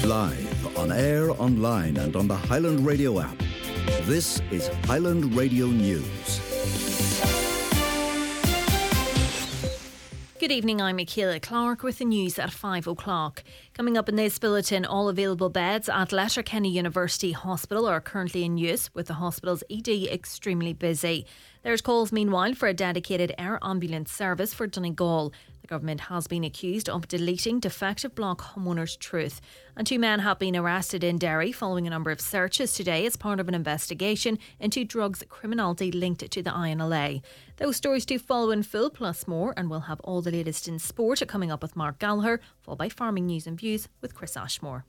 Live, on air, online and on the Highland Radio app. This is Highland Radio News. Good evening, I'm Michaela Clark with the news at 5 o'clock. Coming up in this bulletin, all available beds at Letterkenny University Hospital are currently in use, with the hospital's ED extremely busy. There's calls meanwhile for a dedicated air ambulance service for Donegal. The government has been accused of deleting defective block homeowners' truth. And 2 men have been arrested in Derry following a number of searches today as part of an investigation into drugs criminality linked to the INLA. Those stories do follow in full, plus more, and we'll have all the latest in sport coming up with Mark Gallagher, followed by farming news and views with Chris Ashmore.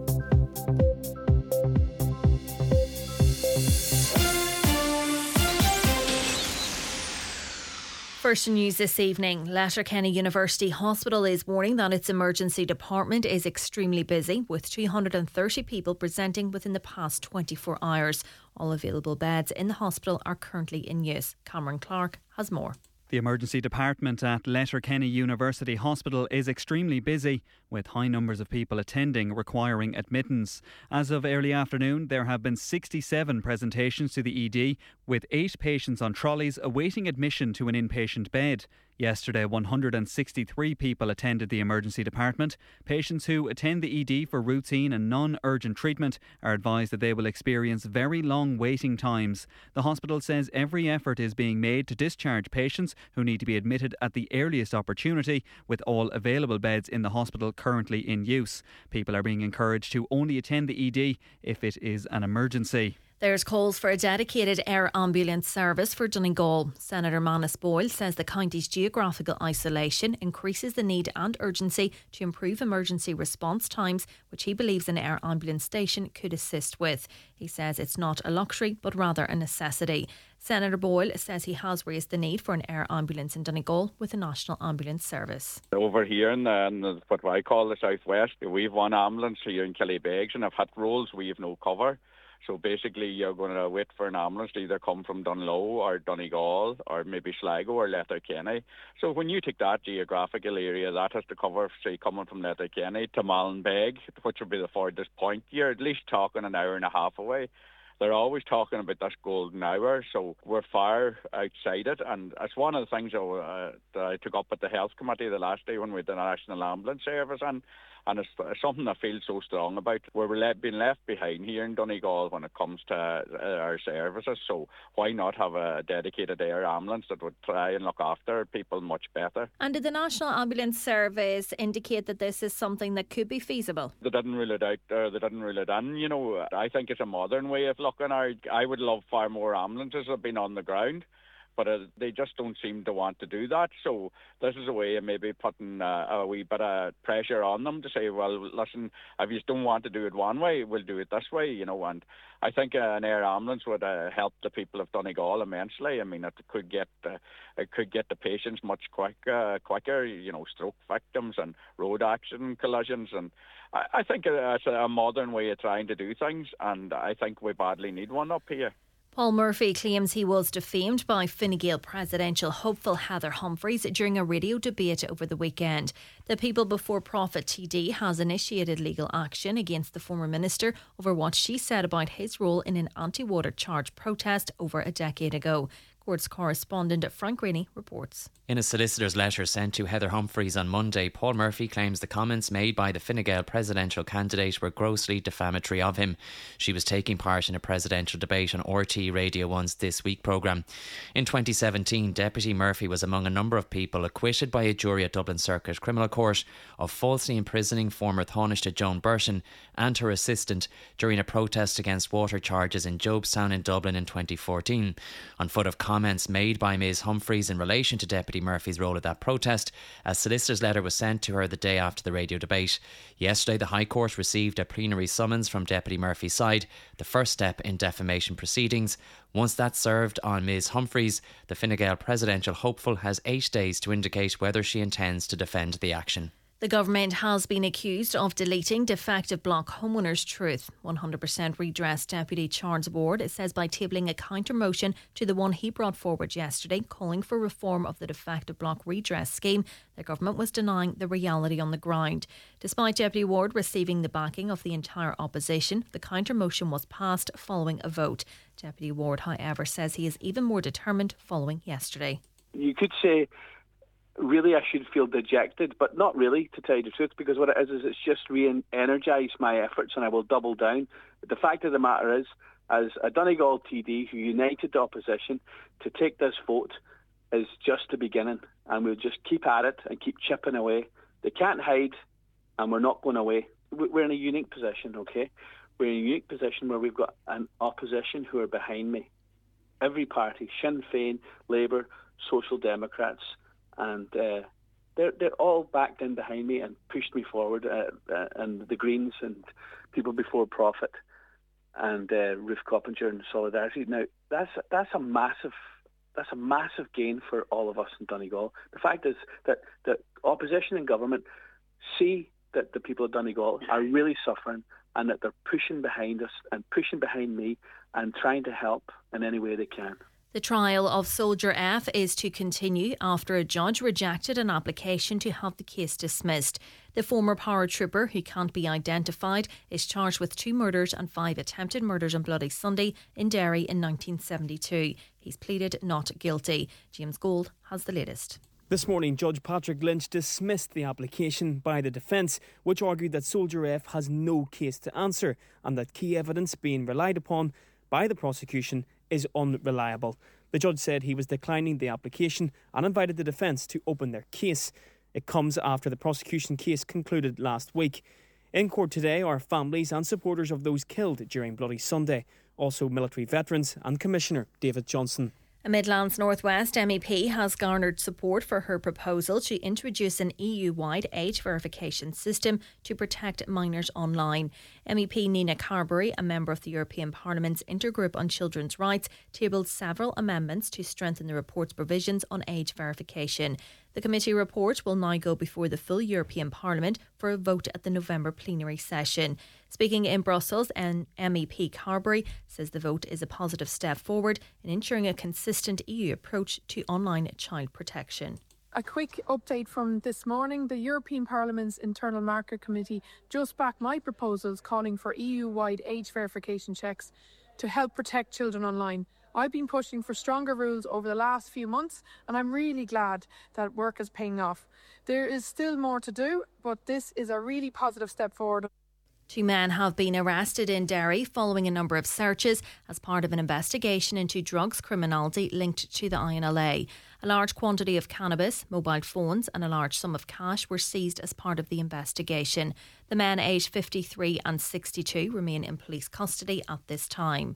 First news this evening, Letterkenny University Hospital is warning that its emergency department is extremely busy, with 330 people presenting within the past 24 hours. All available beds in the hospital are currently in use. Cameron Clark has more. The emergency department at Letterkenny University Hospital is extremely busy, with high numbers of people attending requiring admittance. As of early afternoon, there have been 67 presentations to the ED, with 8 patients on trolleys awaiting admission to an inpatient bed. Yesterday, 163 people attended the emergency department. Patients who attend the ED for routine and non-urgent treatment are advised that they will experience very long waiting times. The hospital says every effort is being made to discharge patients who need to be admitted at the earliest opportunity, with all available beds in the hospital currently in use. People are being encouraged to only attend the ED if it is an emergency. There's calls for a dedicated air ambulance service for Donegal. Senator Manus Boyle says the county's geographical isolation increases the need and urgency to improve emergency response times, which he believes an air ambulance station could assist with. He says it's not a luxury, but rather a necessity. Senator Boyle says he has raised the need for an air ambulance in Donegal with a national ambulance service. Over here in what I call the southwest, we've one ambulance here in Killybegs, and if hot rolls, we have no cover. So basically you're going to wait for an ambulance to either come from Dunlow or Donegal or maybe Sligo or Letterkenny. So when you take that geographical area, that has to cover, say, coming from Letterkenny to Mallinbeg, which would be the farthest point. You're at least talking an hour and a half away. They're always talking about this golden hour, so we're far outside it. And it's one of the things that I took up at the Health Committee the last day when we did the National Ambulance Service. And it's something I feel so strong about. We're being left behind here in Donegal when it comes to our services. So why not have a dedicated air ambulance that would try and look after people much better? And did the National Ambulance Service indicate that this is something that could be feasible? They didn't rule it out. They didn't rule it in. You know, I think it's a modern way of looking. I would love far more ambulances that have been on the ground. But they just don't seem to want to do that. So this is a way of maybe putting a wee bit of pressure on them to say, well, listen, if you don't want to do it one way, we'll do it this way, you know. And I think an air ambulance would help the people of Donegal immensely. I mean, it could get the patients much quicker, you know, stroke victims and road accident collisions. And I think it's a modern way of trying to do things, and I think we badly need one up here. Paul Murphy claims he was defamed by Fine Gael presidential hopeful Heather Humphreys during a radio debate over the weekend. The People Before Profit TD has initiated legal action against the former minister over what she said about his role in an anti-water charge protest over a decade ago. Courts correspondent Frank Rainey reports. In a solicitor's letter sent to Heather Humphreys on Monday, Paul Murphy claims the comments made by the Fine Gael presidential candidate were grossly defamatory of him. She was taking part in a presidential debate on RT Radio 1's This Week programme. In 2017, Deputy Murphy was among a number of people acquitted by a jury at Dublin Circuit Criminal Court of falsely imprisoning former Taoiseach Joan Burton and her assistant during a protest against water charges in Jobstown in Dublin in 2014. On foot of comments made by Ms Humphreys in relation to Deputy Murphy's role at that protest, a solicitor's letter was sent to her the day after the radio debate. Yesterday, the High Court received a plenary summons from Deputy Murphy's side, the first step in defamation proceedings. Once that's served on Ms Humphreys, the Fine Gael presidential hopeful has 8 days to indicate whether she intends to defend the action. The government has been accused of deleting defective block homeowners' truth. 100% Redress Deputy Charles Ward says by tabling a counter motion to the one he brought forward yesterday calling for reform of the defective block redress scheme, the government was denying the reality on the ground. Despite Deputy Ward receiving the backing of the entire opposition, the counter motion was passed following a vote. Deputy Ward, however, says he is even more determined following yesterday. You could say really I should feel dejected, but not really, to tell you the truth, because what it is it's just re-energised my efforts and I will double down. But the fact of the matter is, as a Donegal TD who united the opposition, to take this vote is just the beginning, and we'll just keep at it and keep chipping away. They can't hide, and we're not going away. We're in a unique position, okay? We're in a unique position where we've got an opposition who are behind me. Every party, Sinn Féin, Labour, Social Democrats, and they're all backed in behind me and pushed me forward, and the Greens and People Before Profit and Ruth Coppinger and Solidarity. Now that's a massive gain for all of us in Donegal. The fact is that the opposition and government see that the people of Donegal are really suffering and that they're pushing behind us and pushing behind me and trying to help in any way they can. The trial of Soldier F is to continue after a judge rejected an application to have the case dismissed. The former paratrooper, who can't be identified, is charged with 2 murders and 5 attempted murders on Bloody Sunday in Derry in 1972. He's pleaded not guilty. James Gould has the latest. This morning, Judge Patrick Lynch dismissed the application by the defence, which argued that Soldier F has no case to answer and that key evidence being relied upon by the prosecution is unreliable. The judge said he was declining the application and invited the defence to open their case. It comes after the prosecution case concluded last week. In court today are families and supporters of those killed during Bloody Sunday, also military veterans and Commissioner David Johnson. A Midlands North West MEP has garnered support for her proposal to introduce an EU-wide age verification system to protect minors online. MEP Nina Carberry, a member of the European Parliament's Intergroup on Children's Rights, tabled several amendments to strengthen the report's provisions on age verification. The committee report will now go before the full European Parliament for a vote at the November plenary session. Speaking in Brussels, MEP Carberry says the vote is a positive step forward in ensuring a consistent EU approach to online child protection. A quick update from this morning. The European Parliament's Internal Market Committee just backed my proposals calling for EU-wide age verification checks to help protect children online. I've been pushing for stronger rules over the last few months, and I'm really glad that work is paying off. There is still more to do, but this is a really positive step forward. 2 men have been arrested in Derry following a number of searches as part of an investigation into drugs criminality linked to the INLA. A large quantity of cannabis, mobile phones and a large sum of cash were seized as part of the investigation. The men aged 53 and 62 remain in police custody at this time.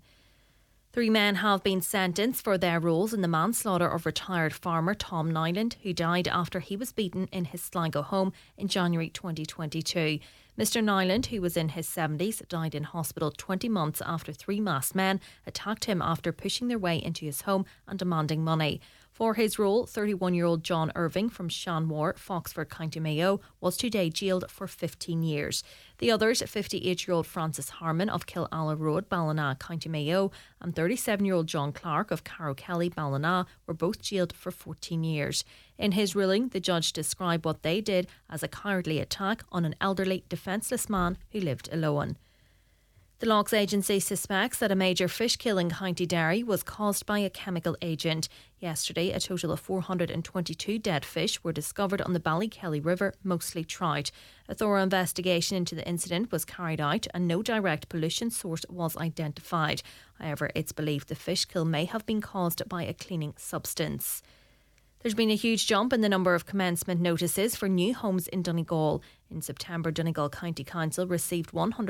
3 men have been sentenced for their roles in the manslaughter of retired farmer Tom Nyland, who died after he was beaten in his Sligo home in January 2022. Mr Nyland, who was in his 70s, died in hospital 20 months after 3 masked men attacked him after pushing their way into his home and demanding money. For his role, 31-year-old John Irving from Shanmore, Foxford, County Mayo, was today jailed for 15 years. The others, 58-year-old Francis Harmon of Killala Road, Ballina, County Mayo, and 37-year-old John Clark of Carrow Kelly, Ballina, were both jailed for 14 years. In his ruling, the judge described what they did as a cowardly attack on an elderly, defenceless man who lived alone. The Lochs Agency suspects that a major fish kill in County Derry was caused by a chemical agent. Yesterday, a total of 422 dead fish were discovered on the Ballykelly River, mostly trout. A thorough investigation into the incident was carried out and no direct pollution source was identified. However, it's believed the fish kill may have been caused by a cleaning substance. There's been a huge jump in the number of commencement notices for new homes in Donegal. In September, Donegal County Council received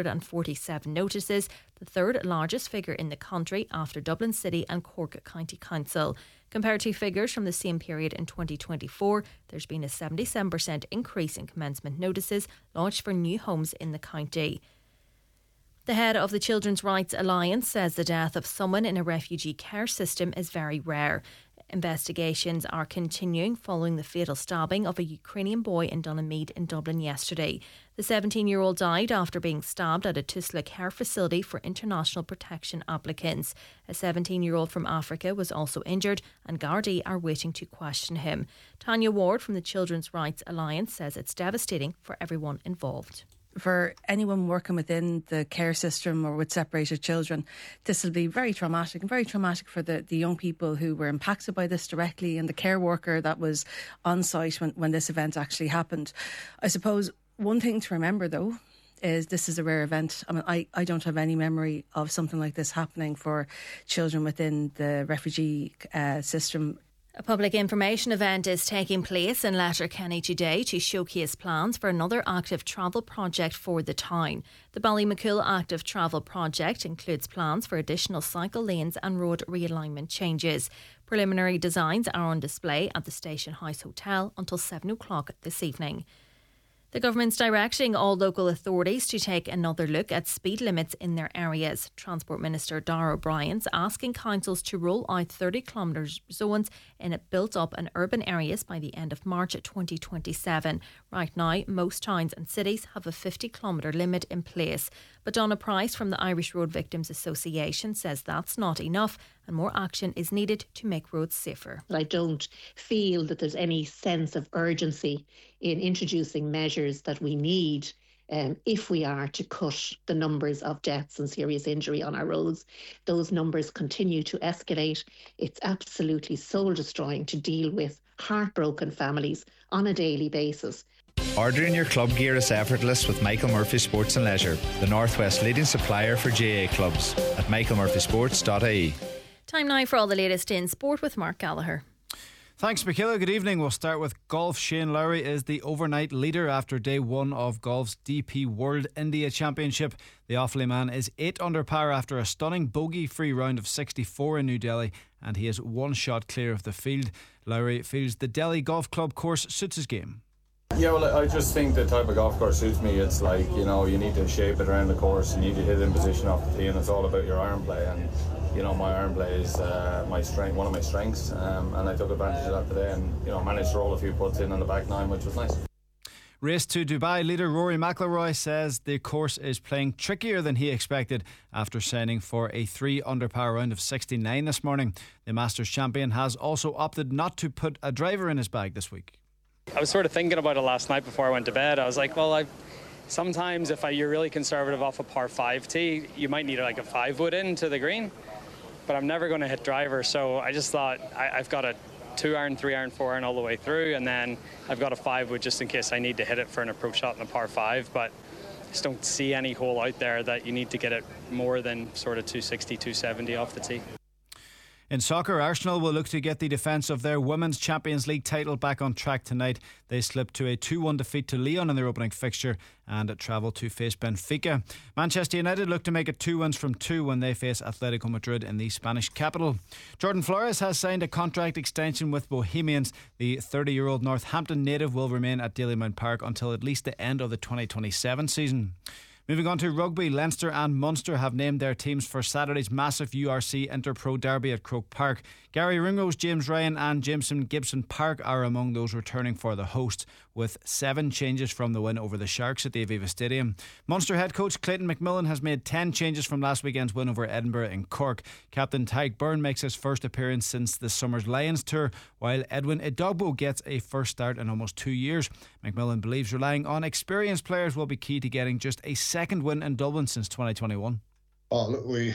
147 notices, the third largest figure in the country after Dublin City and Cork County Council. Compared to figures from the same period in 2024, there's been a 77% increase in commencement notices launched for new homes in the county. The head of the Children's Rights Alliance says the death of someone in a refugee care system is very rare. Investigations are continuing following the fatal stabbing of a Ukrainian boy in Donaghmede in Dublin yesterday. The 17-year-old died after being stabbed at a Tusla care facility for international protection applicants. A 17-year-old from Africa was also injured, and Gardaí are waiting to question him. Tanya Ward from the Children's Rights Alliance says it's devastating for everyone involved. For anyone working within the care system or with separated children, this will be very traumatic, and very traumatic for the young people who were impacted by this directly, and the care worker that was on site when this event actually happened. I suppose one thing to remember, though, is this is a rare event. I mean, I don't have any memory of something like this happening for children within the refugee system. A public information event is taking place in Letterkenny today to showcase plans for another active travel project for the town. The Ballymacool Active Travel Project includes plans for additional cycle lanes and road realignment changes. Preliminary designs are on display at the Station House Hotel until 7 o'clock this evening. The government's directing all local authorities to take another look at speed limits in their areas. Transport Minister Darragh O'Brien's asking councils to roll out 30-kilometre zones in built-up and urban areas by the end of March 2027. Right now, most towns and cities have a 50-kilometre limit in place. But Donna Price from the Irish Road Victims Association says that's not enough and more action is needed to make roads safer. I don't feel that there's any sense of urgency in introducing measures that we need if we are to cut the numbers of deaths and serious injury on our roads. Those numbers continue to escalate. It's absolutely soul-destroying to deal with heartbroken families on a daily basis. Ordering your club gear is effortless with Michael Murphy Sports and Leisure, the Northwest leading supplier for GAA clubs at michaelmurphysports.ie. Time now for all the latest in sport with Mark Gallagher. Thanks, Michaela. Good evening. We'll start with golf. Shane Lowry is the overnight leader after day one of golf's DP World India Championship. The Offaly man is 8 under par after a stunning bogey-free round of 64 in New Delhi, and he is one shot clear of the field. Lowry feels the Delhi Golf Club course suits his game. Yeah, well, I just think the type of golf course suits me. It's like, you know, you need to shape it around the course, you need to hit in position off the tee, and it's all about your iron play. And you know, my iron play is my strength, one of my strengths, and I took advantage of that today, and you know, managed to roll a few putts in on the back nine, which was nice. Race to Dubai leader Rory McIlroy says the course is playing trickier than he expected after signing for a 3 under par round of 69 this morning. The Masters champion has also opted not to put a driver in his bag this week. I was sort of thinking about it last night before I went to bed. I was like, well, sometimes if you're really conservative off a par 5 tee, you might need like a 5-wood in to the green, but I'm never going to hit driver, so I just thought I've got a 2-iron, 3-iron, 4-iron all the way through, and then I've got a 5-wood just in case I need to hit it for an approach shot in a par 5, but I just don't see any hole out there that you need to get it more than sort of 260, 270 off the tee. In soccer, Arsenal will look to get the defence of their Women's Champions League title back on track tonight. They slipped to a 2-1 defeat to Lyon in their opening fixture and travel to face Benfica. Manchester United look to make it 2 wins from 2 when they face Atletico Madrid in the Spanish capital. Jordan Flores has signed a contract extension with Bohemians. The 30-year-old Northampton native will remain at Dalymount Park until at least the end of the 2027 season. Moving on to rugby, Leinster and Munster have named their teams for Saturday's massive URC Interpro derby at Croke Park. Gary Ringrose, James Ryan and Jameson Gibson Park are among those returning for the hosts, with 7 changes from the win over the Sharks at the Aviva Stadium. Munster head coach Clayton McMillan has made 10 changes from last weekend's win over Edinburgh in Cork. Captain Tyke Byrne makes his first appearance since the summer's Lions tour, while Edwin Idogbo gets a first start in almost 2 years. McMillan believes relying on experienced players will be key to getting just a second win in Dublin since 2021. Oh, look, we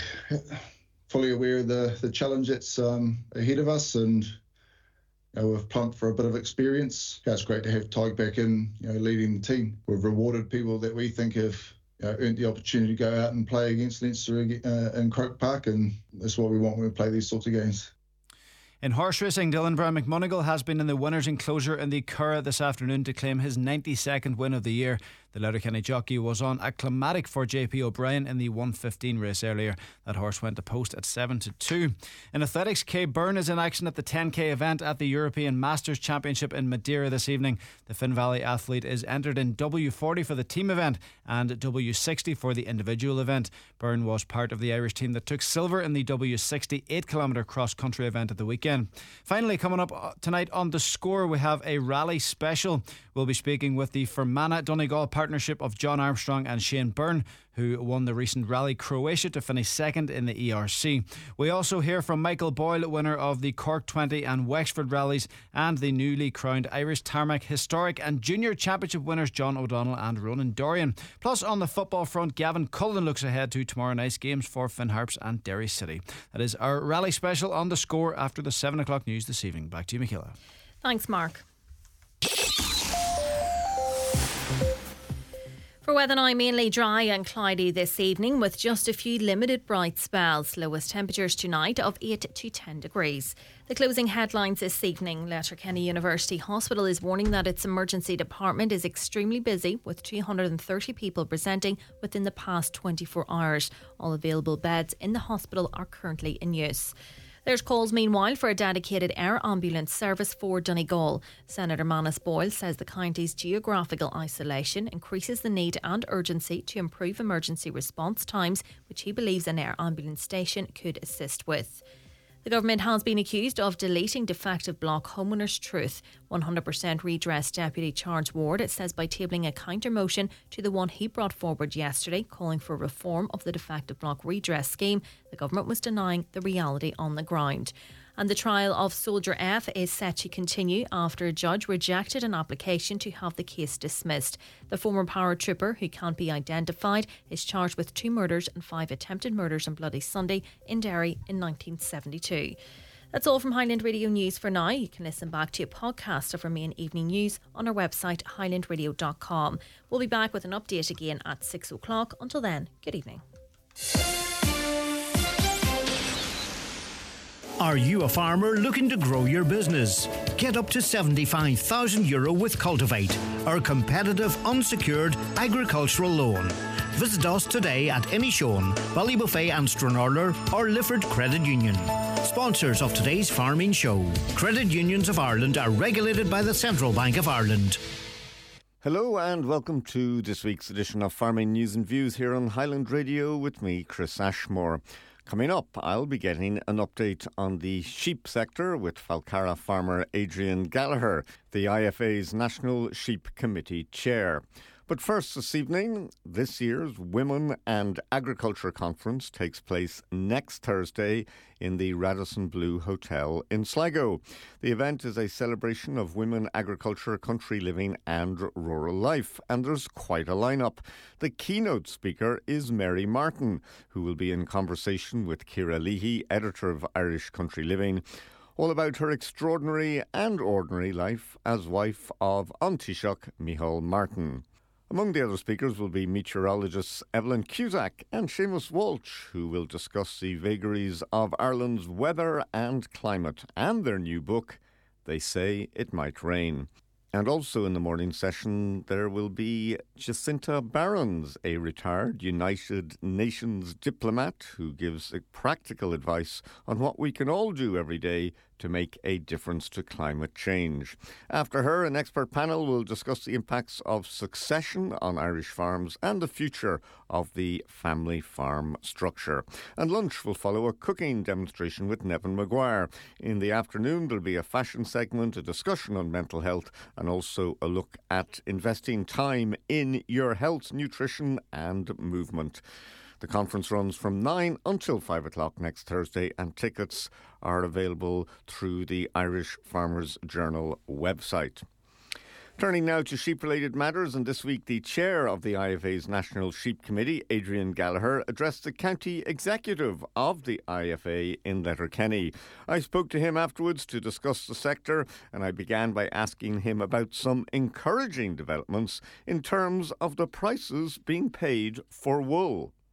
fully aware of the challenge that's ahead of us, and we've pumped for a bit of experience. It's great to have Tyke back in, leading the team. We've rewarded people that we think have earned the opportunity to go out and play against Leinster in Croke Park, and that's what we want when we play these sorts of games. In horse racing, Dylan Brown McMonigal has been in the winner's enclosure in the Curragh this afternoon to claim his 92nd win of the year. The Letterkenny jockey was on Acclimatic for JP O'Brien in the 1:15 race earlier. That horse went to post at 7-2. In athletics, Kay Byrne is in action at the 10k event at the European Masters Championship in Madeira this evening. The Finn Valley athlete is entered in W40 for the team event and W60 for the individual event. Byrne was part of the Irish team that took silver in the W60 8km cross-country event at the weekend. Finally, coming up tonight on The Score, we have a rally special. We'll be speaking with the Fermanagh Donegal partnership of John Armstrong and Shane Byrne, who won the recent Rally Croatia to finish second in the ERC. We also hear from Michael Boyle, winner of the Cork 20 and Wexford rallies, and the newly crowned Irish Tarmac Historic and Junior Championship winners John O'Donnell and Ronan Dorian. Plus, on the football front, Gavin Cullen looks ahead to tomorrow night's games for Finn Harps and Derry City. That is our rally special on The Score after the 7 o'clock news this evening. Back to you, Michaela. Thanks, Mark. For weather now, mainly dry and cloudy this evening with just a few limited bright spells. Lowest temperatures tonight of 8 to 10 degrees. The closing headlines this evening. Letterkenny University Hospital is warning that its emergency department is extremely busy with 230 people presenting within the past 24 hours. All available beds in the hospital are currently in use. There's calls, meanwhile, for a dedicated air ambulance service for Donegal. Senator Manus Boyle says the county's geographical isolation increases the need and urgency to improve emergency response times, which he believes an air ambulance station could assist with. The government has been accused of deleting defective block homeowners' truth. 100% redress Deputy Charles Ward, it says, by tabling a counter motion to the one he brought forward yesterday, calling for reform of the defective block redress scheme. The government was denying the reality on the ground. And the trial of Soldier F is set to continue after a judge rejected an application to have the case dismissed. The former paratrooper, who can't be identified, is charged with 2 murders and 5 attempted murders on Bloody Sunday in Derry in 1972. That's all from Highland Radio News for now. You can listen back to a podcast of our main evening news on our website highlandradio.com. We'll be back with an update again at 6 o'clock. Until then, good evening. Are you a farmer looking to grow your business? Get up to €75,000 with Cultivate, our competitive unsecured agricultural loan. Visit us today at Inishowen, Ballybuffet and Stranraer or Lifford Credit Union. Sponsors of today's farming show. Credit Unions of Ireland are regulated by the Central Bank of Ireland. Hello and welcome to this week's edition of Farming News and Views here on Highland Radio with me, Chris Ashmore. Coming up, I'll be getting an update on the sheep sector with Falcarragh farmer Adrian Gallagher, the IFA's National Sheep Committee Chair. But first this evening, this year's Women and Agriculture Conference takes place next Thursday in the Radisson Blu Hotel in Sligo. The event is a celebration of women, agriculture, country living and rural life, and there's quite a lineup. The keynote speaker is Mary Martin, who will be in conversation with Ciara Leahy, editor of Irish Country Living, all about her extraordinary and ordinary life as wife of An Taoiseach Micheál Martin. Among the other speakers will be meteorologists Evelyn Cusack and Seamus Walsh, who will discuss the vagaries of Ireland's weather and climate and their new book, They Say It Might Rain. And also in the morning session, there will be Jacinta Barons, a retired United Nations diplomat who gives practical advice on what we can all do every day to make a difference to climate change. After her, an expert panel will discuss the impacts of succession on Irish farms and the future of the family farm structure. And lunch will follow a cooking demonstration with Nevin Maguire. In the afternoon, there'll be a fashion segment, a discussion on mental health, and also a look at investing time in your health, nutrition and movement. The conference runs from 9 until 5 o'clock next Thursday, and tickets are available through the Irish Farmers Journal website. Turning now to sheep-related matters, and this week the chair of the IFA's National Sheep Committee, Adrian Gallagher, addressed the county executive of the IFA in Letterkenny. I spoke to him afterwards to discuss the sector, and I began by asking him about some encouraging developments in terms of the prices being paid for wool.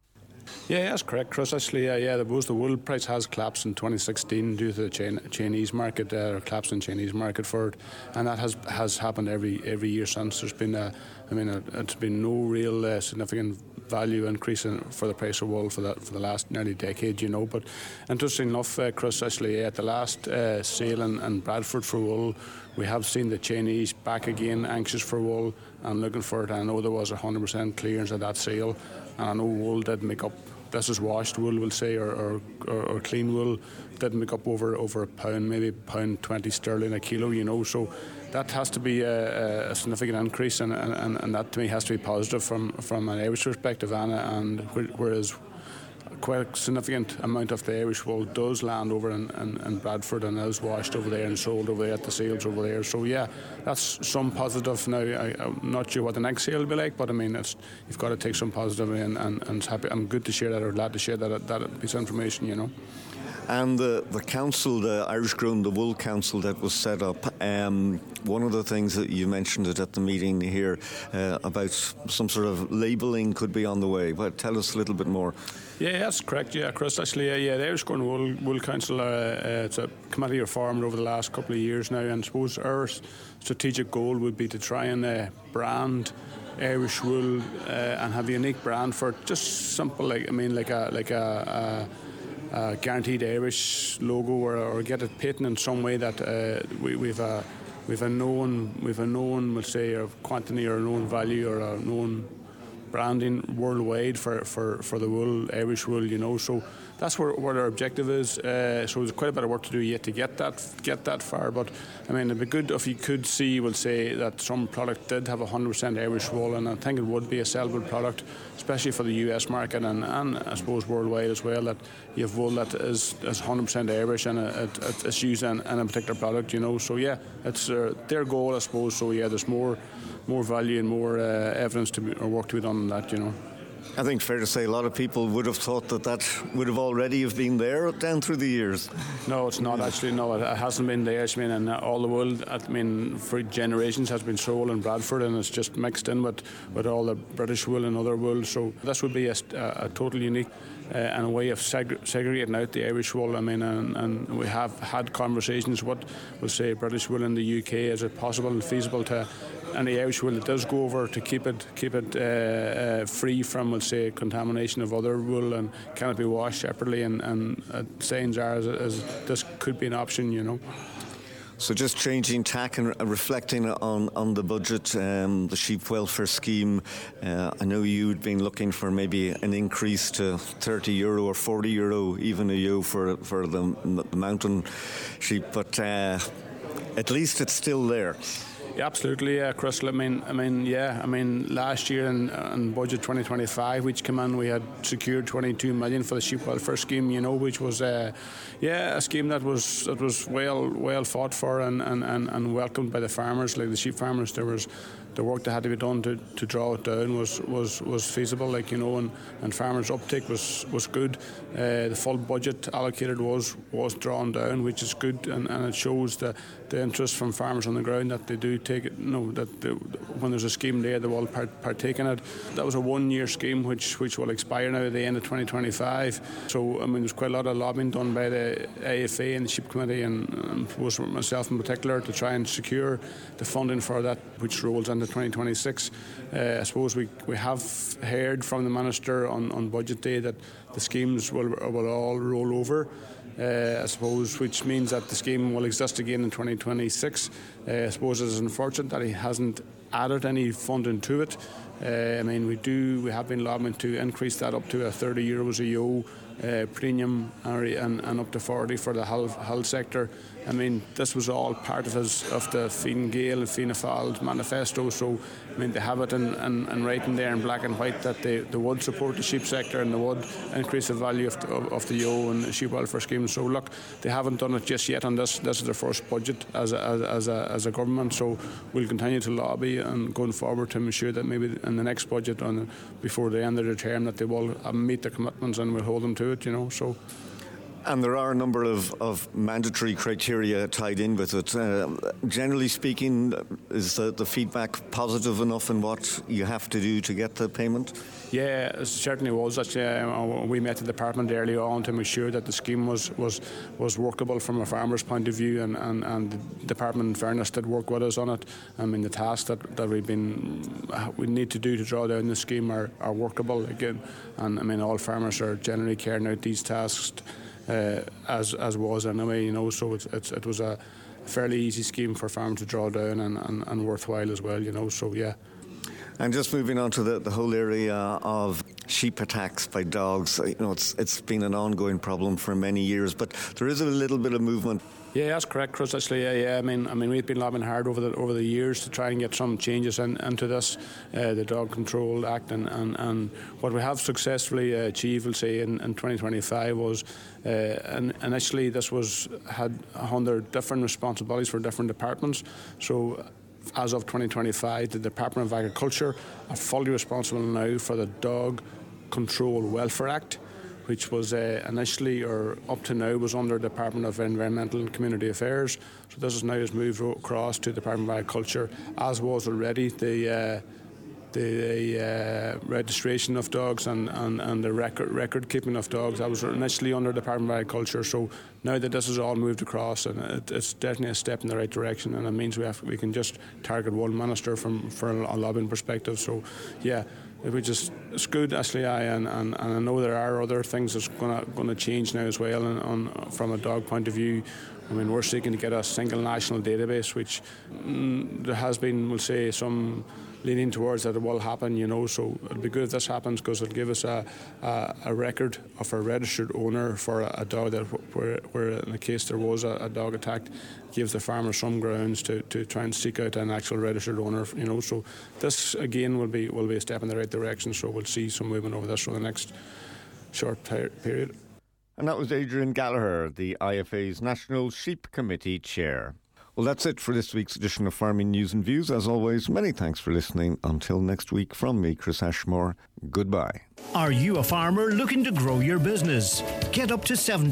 Yeah, that's correct, Chris. Actually, the wool price has collapsed in 2016 due to the Chinese market, collapse in Chinese market for it, and that has happened every year since. There's been it's been no real significant value increase for the price of wool for the last nearly decade, you know. But interesting enough, Chris, actually at the last sale in Bradford for wool, we have seen the Chinese back again, anxious for wool and looking for it. I know there was 100% clearance at that sale, and I know wool did make up. This is washed wool, we'll say, or clean wool, did make up over a pound, maybe £1.20 sterling a kilo, you know. So that has to be a significant increase, and that to me has to be positive from an Irish perspective, and whereas quite a significant amount of the Irish wool does land over in Bradford and is washed over there and sold over there at the sales over there. So yeah, that's some positive. Now I'm not sure what the next sale will be like, but I mean you've got to take some positive, and it's happy. I'm good to share that, or glad to share that piece of information, you know. And the council, the Irish Grown the Wool Council that was set up, one of the things that you mentioned it at the meeting here about some sort of labelling could be on the way. But tell us a little bit more. Yeah, that's correct. Yeah, Chris. Actually, the Irish Grown Wool Council, it's a committee reformed over the last couple of years now, and I suppose our strategic goal would be to try and brand Irish wool and have a unique brand for it. Just simple, like a guaranteed Irish logo, or get it patented in some way that we've a known, we'll say, of quantity or a known value or a known branding worldwide for the wool, Irish wool, you know. So that's what our objective is. So there's quite a bit of work to do yet to get that far. But I mean, it'd be good if you could see, we'll say, that some product did have 100% Irish wool, and I think it would be a sellable product, especially for the US market and I suppose worldwide as well. That you have wool that is 100% Irish and it's used in a particular product, you know. So yeah, it's their goal, I suppose. So yeah, there's more value and more evidence or work to be done on that, you know. I think fair to say a lot of people would have thought that would have already have been there down through the years. No, it's not actually. No, it hasn't been there. I mean, and all the wool, I mean, for generations has been sold in Bradford, and it's just mixed in with all the British wool and other wool. So this would be a totally unique and a way of segregating out the Irish wool. I mean, and we have had conversations. What we'll say, British wool in the UK, is it possible and feasible to any Irish wool that does go over to keep it free from, we'll say, contamination of other wool, and can it be washed separately? And signs are as this could be an option, you know. So just changing tack and reflecting on the budget, the sheep welfare scheme. I know you'd been looking for maybe an increase to €30 or €40 even a year for the mountain sheep, but at least it's still there. Yeah, absolutely, Chris. I mean, last year in budget 2025, which came in, we had secured 22 million for the sheep welfare scheme, you know, which was a scheme that was well fought for and welcomed by the farmers, like the sheep farmers. There was the work that had to be done to draw it down was feasible, like, you know, and farmers' uptake was good. The full budget allocated was drawn down, which is good, and it shows the interest from farmers on the ground that they do take it. When there's a scheme there, they will partake in it. That was a 1-year scheme which will expire now at the end of 2025. So I mean, there's quite a lot of lobbying done by the AFA and the Sheep Committee, and myself in particular, to try and secure the funding for that, which rolls into 2026. I suppose we have heard from the Minister on budget day that the schemes will all roll over. I suppose, which means that the scheme will exist again in 2026. I suppose it's unfortunate that he hasn't added any funding to it. I mean, we have been lobbying to increase that up to €30 a ewe premium, and up to 40 for the hull sector. I mean, this was all part of the Fine Gael and Fianna Fáil manifesto. So I mean, they have it in writing there in black and white that they would support the sheep sector and they would increase the value of the ewe and the sheep welfare scheme. So look, they haven't done it just yet on this. This is their first budget as a government. So we'll continue to lobby and going forward to ensure that maybe in the next budget, before the end of their term, that they will meet their commitments and we'll hold them to it. You know, so. And there are a number of mandatory criteria tied in with it. Generally speaking, is the feedback positive enough in what you have to do to get the payment? Yeah, it certainly was. Actually, we met the department early on to make sure that the scheme was workable from a farmer's point of view, and the department, in fairness, did work with us on it. I mean, the tasks that we need to do to draw down the scheme are workable again, and I mean, all farmers are generally carrying out these tasks as was anyway. You know, so it was a fairly easy scheme for farmers to draw down and worthwhile as well. You know, so yeah. And just moving on to the whole area of sheep attacks by dogs, you know, it's been an ongoing problem for many years, but there is a little bit of movement. Yeah, that's correct, Chris. Actually, yeah. I mean, we've been lobbying hard over the years to try and get some changes into this, the Dog Control Act, and what we have successfully achieved, we'll say, in 2025 was, and initially this had under different responsibilities for different departments. So, as of 2025, the Department of Agriculture are fully responsible now for the Dog Control Welfare Act, which was initially, or up to now, was under the Department of Environmental and Community Affairs. So this has moved across to the Department of Agriculture, as was already the registration of dogs and the record keeping of dogs. That was initially under the Department of Agriculture. So now that this has all moved across, and it's definitely a step in the right direction, and it means we can just target one minister for a lobbying perspective. So yeah, it's good, actually, and I know there are other things that's going to change now as well. And from a dog point of view, I mean, we're seeking to get a single national database, which there has been, we'll say, some leaning towards that it will happen, you know, so it'll be good if this happens, because it'll give us a record of a registered owner for a dog that where in the case there was a dog attacked, gives the farmer some grounds to try and seek out an actual registered owner, you know. So this again will be a step in the right direction, so we'll see some movement over this for the next short period. And that was Adrian Gallagher, the IFA's National Sheep Committee Chair. Well, that's it for this week's edition of Farming News and Views. As always, many thanks for listening. Until next week, from me, Chris Ashmore, goodbye. Are you a farmer looking to grow your business? Get up to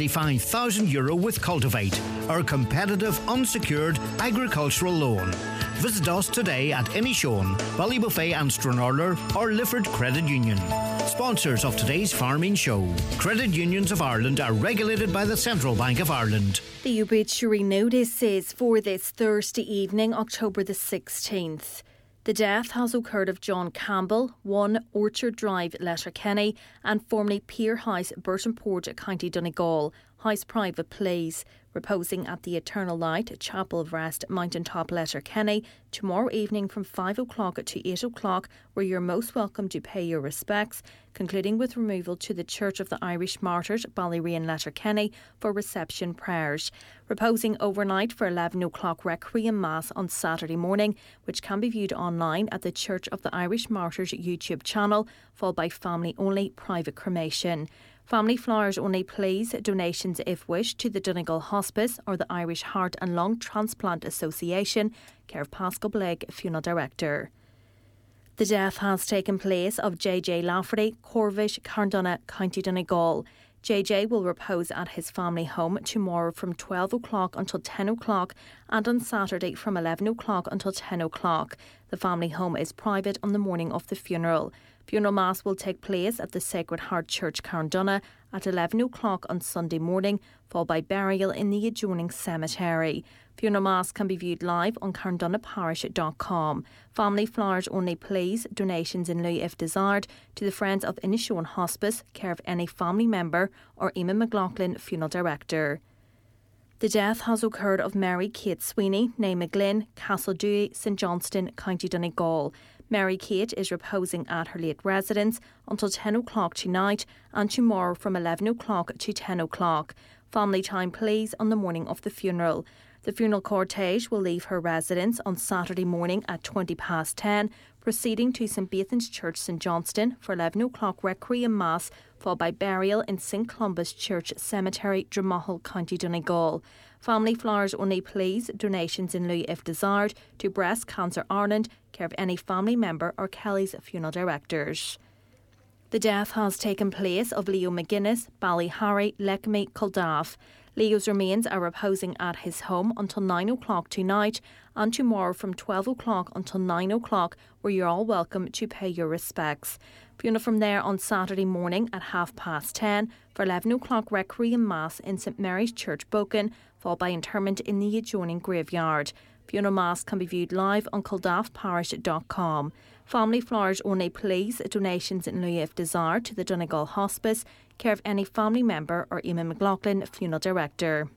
€75,000 with Cultivate, our competitive unsecured agricultural loan. Visit us today at Inishowen, Ballybuffet and Stranraer, or Lifford Credit Union. Sponsors of today's farming show. Credit Unions of Ireland are regulated by the Central Bank of Ireland. The obituary notice is for this Thursday evening, October the 16th. The death has occurred of John Campbell, 1 Orchard Drive, Letterkenny, and formerly Pier House, Burtonport, County Donegal. House private place, reposing at the Eternal Light, Chapel of Rest, Mountain Top, Letterkenny, tomorrow evening from 5 o'clock to 8 o'clock, where you're most welcome to pay your respects, concluding with removal to the Church of the Irish Martyrs, Ballyreen, Letterkenny, for reception prayers. Reposing overnight for 11 o'clock Requiem Mass on Saturday morning, which can be viewed online at the Church of the Irish Martyrs YouTube channel, followed by family-only private cremation. Family flowers only, please. Donations, if wished, to the Donegal Hospice or the Irish Heart and Lung Transplant Association, care of Pascal Blake, Funeral Director. The death has taken place of JJ Lafferty, Corvish, Carndonagh, County Donegal. JJ will repose at his family home tomorrow from 12 o'clock until 10 o'clock and on Saturday from 11 o'clock until 10 o'clock. The family home is private on the morning of the funeral. Funeral Mass will take place at the Sacred Heart Church, Carndonagh, at 11 o'clock on Sunday morning, followed by burial in the adjoining cemetery. Funeral Mass can be viewed live on carndonaghparish.com. Family flowers only, please. Donations in lieu, if desired, to the Friends of Inishowen Hospice, care of any family member, or Eamon McLaughlin, Funeral Director. The death has occurred of Mary Kate Sweeney, née McGlynn, Castledewey, St Johnston, County Donegal. Mary Kate is reposing at her late residence until 10 o'clock tonight and tomorrow from 11 o'clock to 10 o'clock. Family time, please, on the morning of the funeral. The funeral cortege will leave her residence on Saturday morning at 10:20, proceeding to St Beathan's Church, St Johnston, for 11 o'clock Requiem Mass, followed by burial in St Columbus Church Cemetery, Dromahal, County Donegal. Family flowers only, please. Donations in lieu, if desired, to Breast Cancer Ireland, care of any family member or Kelly's Funeral Directors. The death has taken place of Leo McGuinness, Ballyharry, Lekemy, Culdaff. Leo's remains are reposing at his home until 9 o'clock tonight, and tomorrow from 12 o'clock until 9 o'clock, where you're all welcome to pay your respects. Funeral from there on Saturday morning at 10:30 for 11 o'clock Requiem Mass in St Mary's Church, Boken, followed by interment in the adjoining graveyard. Funeral Mass can be viewed live on culdaffparish.com. Family flowers only, please. Donations in lieu if desired to the Donegal Hospice, care of any family member or Eamon McLaughlin, funeral director.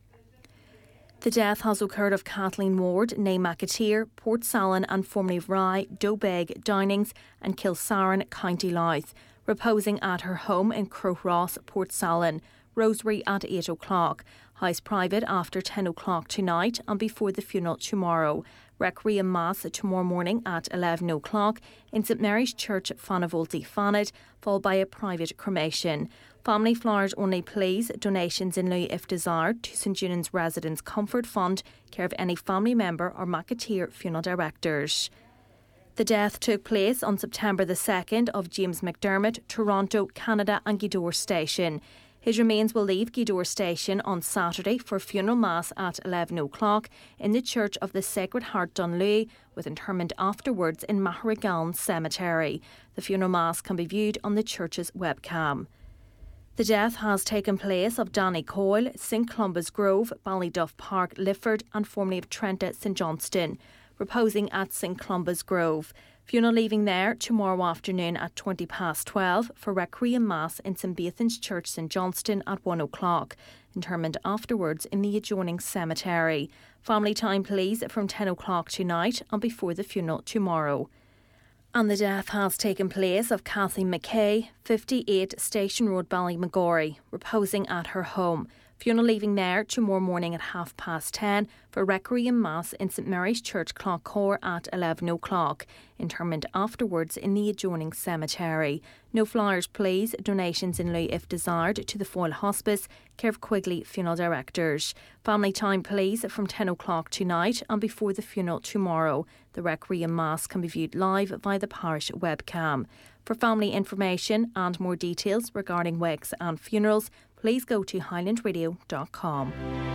The death has occurred of Kathleen Ward, née McAteer, Port Salin and formerly of Rye, Dobeg, Downings and Kilsaran, County Louth, reposing at her home in Crowross, Port Salin. Rosary at 8 o'clock. House private after 10 o'clock tonight and before the funeral tomorrow. Requiem Mass tomorrow morning at 11 o'clock in St Mary's Church, Fanavolti, Fannet, followed by a private cremation. Family flowers only, please. Donations in lieu if desired to St Junan's Residents Comfort Fund, care of any family member or McAteer funeral directors. The death took place on September the 2nd of James McDermott, Toronto, Canada and Gweedore Station. His remains will leave Gweedore Station on Saturday for funeral mass at 11 o'clock in the Church of the Sacred Heart Dunlea, with interment afterwards in Maharagallen Cemetery. The funeral mass can be viewed on the church's webcam. The death has taken place of Danny Coyle, St Columba's Grove, Ballyduff Park, Lifford and formerly of Trenta, St Johnston, reposing at St Columba's Grove. Funeral leaving there tomorrow afternoon at 12:20 for Requiem Mass in St Beathan's Church, St Johnston at 1 o'clock. Interment afterwards in the adjoining cemetery. Family time, please, from 10 o'clock tonight and before the funeral tomorrow. And the death has taken place of Kathleen McKay, 58 Station Road, Ballymagorry, reposing at her home. Funeral leaving there tomorrow morning at 10:30 for Requiem Mass in St Mary's Church, Clough at 11 o'clock. Interment afterwards in the adjoining cemetery. No flowers, please. Donations in lieu if desired to the Foyle Hospice, care of Quigley funeral directors. Family time, please, from 10 o'clock tonight and before the funeral tomorrow. The Requiem Mass can be viewed live via the parish webcam. For family information and more details regarding wakes and funerals, please go to highlandradio.com.